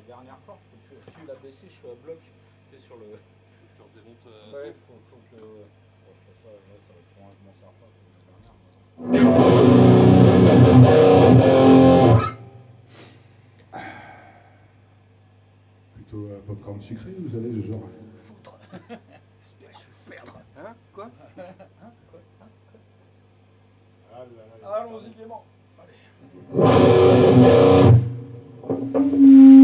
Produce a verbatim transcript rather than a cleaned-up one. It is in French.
dernière corde, je peux plus, plus la baisser, je suis à bloc. C'est sur le. Tu redémontes. Euh, ouais, faut, faut que. Bon, je fais ça, là, ça va être pour un je m'en sers pas. Plutôt euh, popcorn sucré, vous savez, ce genre. Foutre. Je suis perdre. Hein? Quoi? Hein? Quoi? Hein? Quoi? Ah là là, Allons-y, Clément. Allez.